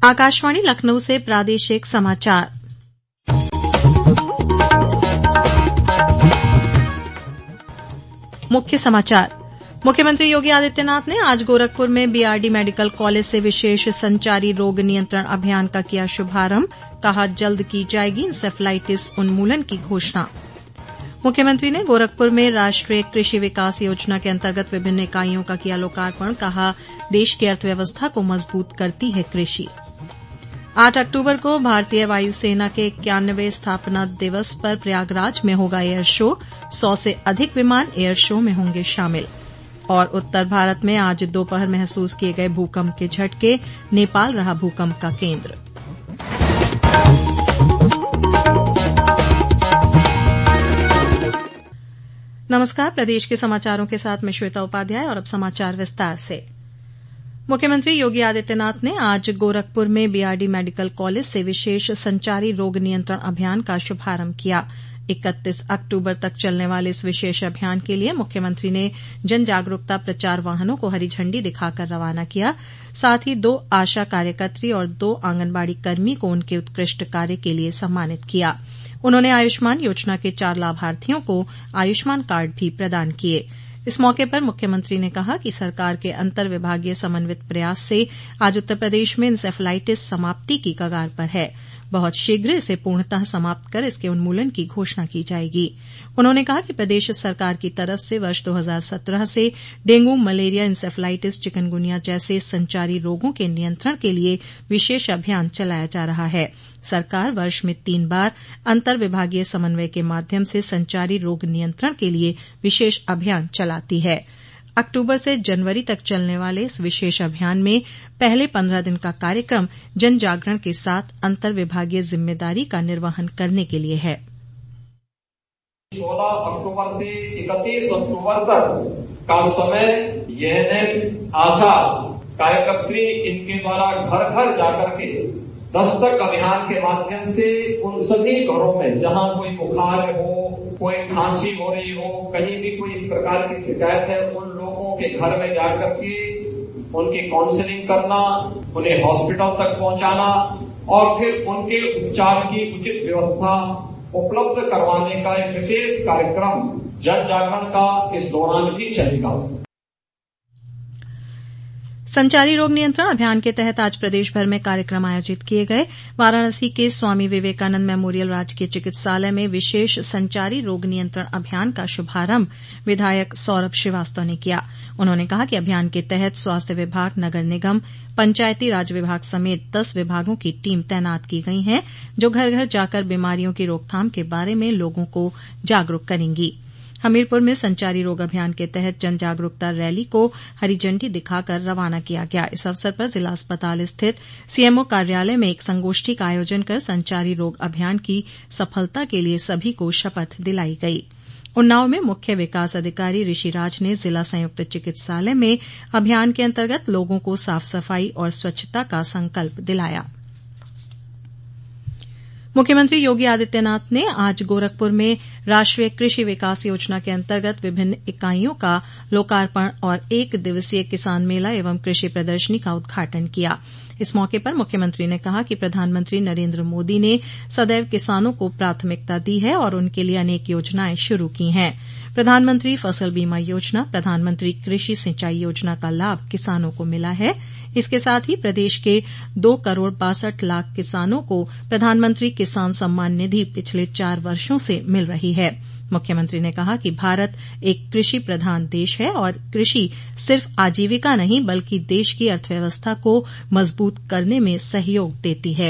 आकाशवाणी लखनऊ से प्रादेशिक समाचार। मुख्य समाचार। मुख्यमंत्री योगी आदित्यनाथ ने आज गोरखपुर में बीआरडी मेडिकल कॉलेज से विशेष संचारी रोग नियंत्रण अभियान का किया शुभारंभ। कहा, जल्द की जाएगी इंसेफ्लाइटिस उन्मूलन की घोषणा। मुख्यमंत्री ने गोरखपुर में राष्ट्रीय कृषि विकास योजना के अंतर्गत विभिन्न इकाइयों का किया लोकार्पण। कहा, देश की अर्थव्यवस्था को मजबूत करती है कृषि। 8 अक्टूबर को भारतीय वायुसेना के 91वें स्थापना दिवस पर प्रयागराज में होगा एयर शो। 100 से अधिक विमान एयर शो में होंगे शामिल। और उत्तर भारत में आज दोपहर महसूस किए गए भूकंप के झटके। नेपाल रहा भूकंप का केंद्र। नमस्कार, प्रदेश के समाचारों के साथ मैं श्वेता उपाध्याय और अब समाचार विस्तार से। मुख्यमंत्री योगी आदित्यनाथ ने आज गोरखपुर में बीआरडी मेडिकल कॉलेज से विशेष संचारी रोग नियंत्रण अभियान का शुभारंभ किया। 31 अक्टूबर तक चलने वाले इस विशेष अभियान के लिए मुख्यमंत्री ने जन जागरूकता प्रचार वाहनों को हरी झंडी दिखाकर रवाना किया। साथ ही 2 आशा कार्यकर्त्री और 2 आंगनबाड़ी कर्मी को उनके उत्कृष्ट कार्य के लिए सम्मानित किया। उन्होंने आयुष्मान योजना के 4 लाभार्थियों को आयुष्मान कार्ड भी प्रदान किए। इस मौके पर मुख्यमंत्री ने कहा कि सरकार के अंतर विभागीय समन्वित प्रयास से आज उत्तर प्रदेश में इंसेफ्लाइटिस समाप्ति की कगार पर है। बहुत शीघ्र इसे पूर्णतः समाप्त कर इसके उन्मूलन की घोषणा की जाएगी। उन्होंने कहा कि प्रदेश सरकार की तरफ से वर्ष 2017 से डेंगू, मलेरिया, इंसेफ्लाइटिस, चिकनगुनिया जैसे संचारी रोगों के नियंत्रण के लिए विशेष अभियान चलाया जा रहा है। सरकार वर्ष में 3 बार अंतर विभागीय समन्वय के माध्यम से संचारी रोग नियंत्रण के लिए विशेष अभियान चलाती है। अक्टूबर से जनवरी तक चलने वाले इस विशेष अभियान में पहले 15 दिन का कार्यक्रम जन जागरण के साथ अंतर विभागीय जिम्मेदारी का निर्वहन करने के लिए है। 16 अक्टूबर से 31 अक्टूबर तक का समय एएनएम, आशा कार्यकर्त्री इनके द्वारा घर घर जाकर के दस्तक अभियान के माध्यम से उन सभी घरों में जहां कोई बुखार हो, कोई खांसी हो रही हो, कहीं भी कोई इस प्रकार की शिकायत है, उन लोगों के घर में जाकर के उनकी काउंसलिंग करना, उन्हें हॉस्पिटल तक पहुंचाना और फिर उनके उपचार की उचित व्यवस्था उपलब्ध करवाने का एक विशेष कार्यक्रम जन जागरण का इस दौरान भी चलेगा। संचारी रोग नियंत्रण अभियान के तहत आज प्रदेश भर में कार्यक्रम आयोजित किए गए। वाराणसी के स्वामी विवेकानंद मेमोरियल राजकीय चिकित्सालय में विशेष संचारी रोग नियंत्रण अभियान का शुभारंभ विधायक सौरभ श्रीवास्तव ने किया। उन्होंने कहा कि अभियान के तहत स्वास्थ्य विभाग, नगर निगम, पंचायती राज विभाग समेत 10 विभागों की टीम तैनात की गई है, जो घर घर जाकर बीमारियों की रोकथाम के बारे में लोगों को जागरूक करेंगी। हमीरपुर में संचारी रोग अभियान के तहत जन जागरूकता रैली को हरी झंडी दिखाकर रवाना किया गया। इस अवसर पर जिला अस्पताल स्थित सीएमओ कार्यालय में एक संगोष्ठी का आयोजन कर संचारी रोग अभियान की सफलता के लिए सभी को शपथ दिलाई गई। उन्नाव में मुख्य विकास अधिकारी ऋषिराज ने जिला संयुक्त चिकित्सालय में अभियान के अंतर्गत लोगों को साफ सफाई और स्वच्छता का संकल्प दिलाया। मुख्यमंत्री योगी आदित्यनाथ ने आज गोरखपुर में राष्ट्रीय कृषि विकास योजना के अंतर्गत विभिन्न इकाइयों का लोकार्पण और 1 दिवसीय किसान मेला एवं कृषि प्रदर्शनी का उद्घाटन किया। इस मौके पर मुख्यमंत्री ने कहा कि प्रधानमंत्री नरेंद्र मोदी ने सदैव किसानों को प्राथमिकता दी है और उनके लिए अनेक योजनाएं शुरू की हैं। प्रधानमंत्री फसल बीमा योजना, प्रधानमंत्री कृषि सिंचाई योजना का लाभ किसानों को मिला है। इसके साथ ही प्रदेश के 2 करोड़ 62 लाख किसानों को प्रधानमंत्री किसान सम्मान निधि पिछले 4 वर्षों से मिल रही है। मुख्यमंत्री ने कहा कि भारत एक कृषि प्रधान देश है और कृषि सिर्फ आजीविका नहीं बल्कि देश की अर्थव्यवस्था को मजबूत करने में सहयोग देती है।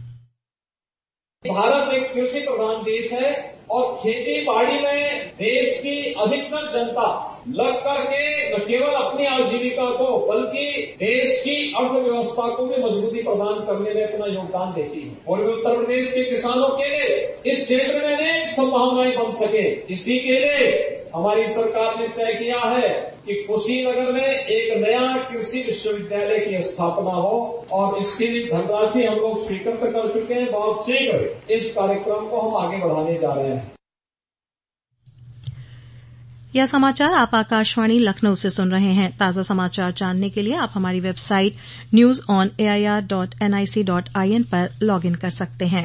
भारत एक कृषि प्रधान देश है और खेती बाड़ी में देश की अधिकतर जनता लग करके न केवल अपनी आजीविका को बल्कि देश की अर्थव्यवस्था को भी मजबूती प्रदान करने में अपना योगदान देती है। पूर्वी उत्तर प्रदेश के किसानों के लिए इस क्षेत्र में अनेक संभावनाएं बन सके, इसी के लिए हमारी सरकार ने तय किया है कि कुशीनगर में एक नया कृषि विश्वविद्यालय की स्थापना हो और इसके लिए धनराशि हम लोग स्वीकृत कर चुके हैं। बहुत शीघ्र इस कार्यक्रम को हम आगे बढ़ाने जा रहे हैं। यह समाचार आप आकाशवाणी लखनऊ से सुन रहे हैं। ताज़ा समाचार जानने के लिए आप हमारी वेबसाइट newsonair.nic.in पर लॉगिन कर सकते हैं।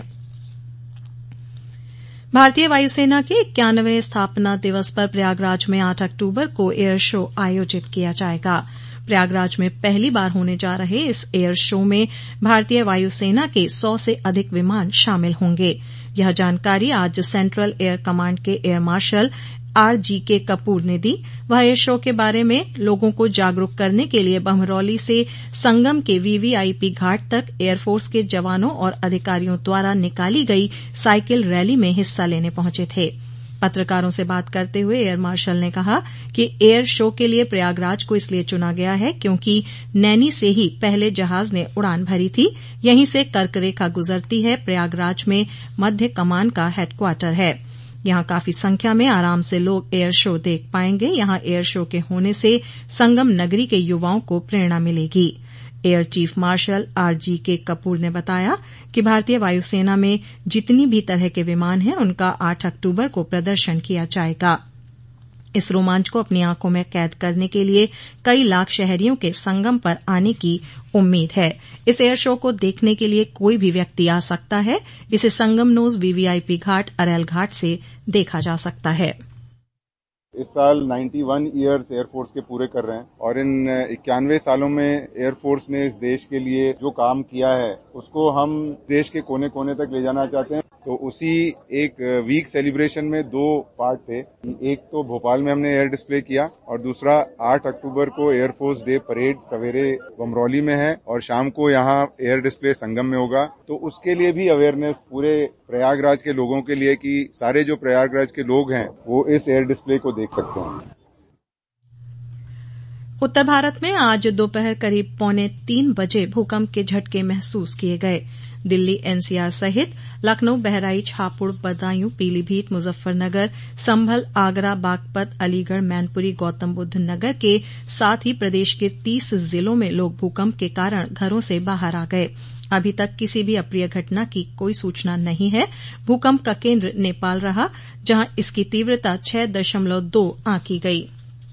भारतीय वायुसेना के 91वें स्थापना दिवस पर प्रयागराज में 8 अक्टूबर को एयर शो आयोजित किया जाएगा। प्रयागराज में पहली बार होने जा रहे इस एयर शो में भारतीय वायुसेना के 100 से अधिक विमान शामिल होंगे। यह जानकारी आज सेंट्रल एयर कमांड के एयर मार्शल RGK कपूर ने दी। वह एयर शो के बारे में लोगों को जागरूक करने के लिए बमरौली से संगम के VVIP घाट तक एयरफोर्स के जवानों और अधिकारियों द्वारा निकाली गई साइकिल रैली में हिस्सा लेने पहुंचे थे। पत्रकारों से बात करते हुए एयर मार्शल ने कहा कि एयर शो के लिए प्रयागराज को इसलिए चुना गया है क्योंकि नैनी से ही पहले जहाज ने उड़ान भरी थी। यहीं से कर्क रेखा गुजरती है। प्रयागराज में मध्य कमान का हेडक्वार्टर है। यहां काफी संख्या में आराम से लोग एयर शो देख पाएंगे। यहां एयर शो के होने से संगम नगरी के युवाओं को प्रेरणा मिलेगी। Air chief marshal RGK Kapoor ने बताया कि भारतीय वायुसेना में जितनी भी तरह के विमान हैं उनका 8 अक्टूबर को प्रदर्शन किया जाएगा। इस रोमांच को अपनी आंखों में कैद करने के लिए कई लाख शहरियों के संगम पर आने की उम्मीद है। इस एयर शो को देखने के लिए कोई भी व्यक्ति आ सकता है। इसे संगमनोज VVIP घाट अरैल घाट से देखा जा सकता है। इस साल 91 ईयर्स एयरफोर्स के पूरे कर रहे हैं और इन 91 सालों में एयरफोर्स ने इस देश के लिए जो काम किया है उसको हम देश के कोने कोने तक ले जाना चाहते हैं। तो उसी एक वीक सेलिब्रेशन में 2 पार्ट थे। एक तो भोपाल में हमने एयर डिस्प्ले किया और दूसरा 8 अक्टूबर को एयरफोर्स डे परेड सवेरे बमरौली में है और शाम को यहाँ एयर डिस्प्ले संगम में होगा। तो उसके लिए भी अवेयरनेस पूरे प्रयागराज के लोगों के लिए कि सारे जो प्रयागराज के लोग हैं वो इस एयर डिस्प्ले को देख सकते हैं। उत्तर भारत में आज दोपहर करीब 2:45 बजे भूकंप के झटके महसूस किए गए। दिल्ली NCR सहित लखनऊ, बहराइच, हापुड़, बदायूं, पीलीभीत, मुजफ्फरनगर, संभल, आगरा, बागपत, अलीगढ़, मैनपुरी, गौतम बुद्ध नगर के साथ ही प्रदेश के 30 जिलों में लोग भूकंप के कारण घरों से बाहर आ गए। अभी तक किसी भी अप्रिय घटना की कोई सूचना नहीं है। भूकंप का केंद्र नेपाल रहा, जहां इसकी तीव्रता 6.2 आंकी गई।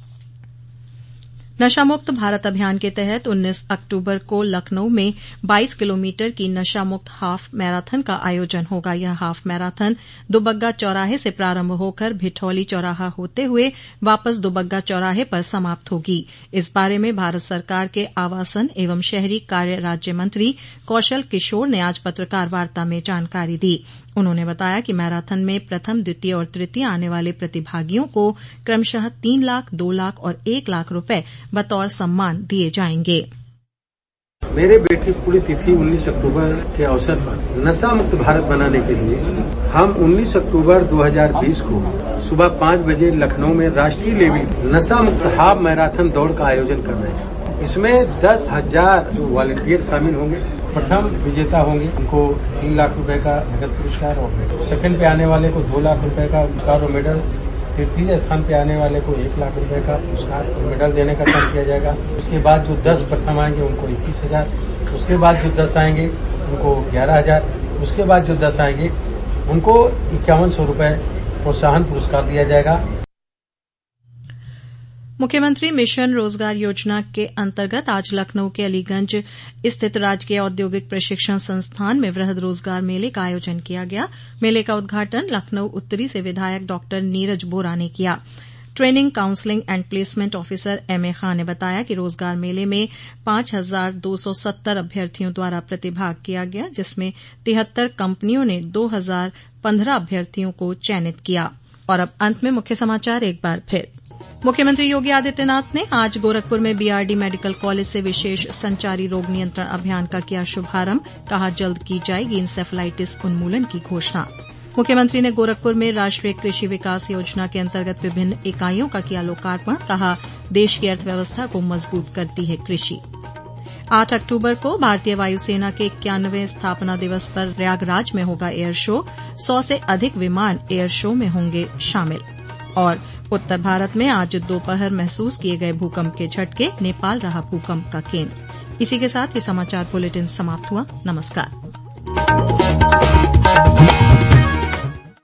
नशामुक्त भारत अभियान के तहत 19 अक्टूबर को लखनऊ में 22 किलोमीटर की नशामुक्त हाफ मैराथन का आयोजन होगा। यह हाफ मैराथन दुबग्गा चौराहे से प्रारंभ होकर भिठौली चौराहा होते हुए वापस दुबग्गा चौराहे पर समाप्त होगी। इस बारे में भारत सरकार के आवासन एवं शहरी कार्य राज्य मंत्री कौशल किशोर ने आज पत्रकार वार्ता में जानकारी दी। उन्होंने बताया कि मैराथन में प्रथम, द्वितीय और तृतीय आने वाले प्रतिभागियों को क्रमशः 3 लाख, 2 लाख और 1 लाख रुपए बतौर सम्मान दिए जाएंगे। मेरे बेटे की पूरी तिथि 19 अक्टूबर के अवसर पर नशा मुक्त भारत बनाने के लिए हम 19 अक्टूबर 2020 को सुबह 5 बजे लखनऊ में राष्ट्रीय लेवल नशा मुक्त हाफ मैराथन दौड़ का आयोजन कर रहे हैं। इसमें 10,000 जो वॉलंटियर शामिल होंगे। प्रथम विजेता होंगे उनको 3 लाख रुपए का नगद पुरस्कार और सेकंड पे आने वाले को 2 लाख रुपए का पुरस्कार और मेडल, तृतीय स्थान पे आने वाले को 1 लाख रुपए का पुरस्कार और मेडल देने का काम किया जाएगा। उसके बाद जो 10 प्रथम आएंगे उनको 21,000, उसके बाद जो 10 आएंगे उनको 11,000, उसके बाद जो 10 आएंगे उनको 5100 रुपए प्रोत्साहन पुरस्कार दिया जाएगा। मुख्यमंत्री मिशन रोजगार योजना के अंतर्गत आज लखनऊ के अलीगंज स्थित राजकीय औद्योगिक प्रशिक्षण संस्थान में वृहद रोजगार मेले का आयोजन किया गया। मेले का उद्घाटन लखनऊ उत्तरी से विधायक डॉक्टर नीरज बोरा ने किया। Training, counselling and placement officer M.A. Khan ने बताया कि रोजगार मेले में 5,270 अभ्यर्थियों द्वारा प्रतिभाग किया गया, जिसमें 73 कंपनियों ने 2,015 अभ्यर्थियों को चयनित किया। और अब अंत में मुख्य समाचार एक बार फिर। मुख्यमंत्री योगी आदित्यनाथ ने आज गोरखपुर में BRD मेडिकल कॉलेज से विशेष संचारी रोग नियंत्रण अभियान का किया शुभारंभ। कहा जल्द की जाएगी इंसेफेलाइटिस उन्मूलन की घोषणा। मुख्यमंत्री ने गोरखपुर में राष्ट्रीय कृषि विकास योजना के अंतर्गत विभिन्न इकाइयों का किया लोकार्पण। कहा देश की अर्थव्यवस्था को मजबूत करती है कृषि। 8 अक्टूबर को भारतीय वायुसेना के 91वें स्थापना दिवस पर प्रयागराज में होगा एयर शो। 100 से अधिक विमान एयर शो में होंगे शामिल। और उत्तर भारत में आज दोपहर महसूस किए गए भूकंप के झटके, नेपाल रहा भूकंप का केंद्र। इसी के साथ ये समाचार बुलेटिन समाप्त हुआ। नमस्कार।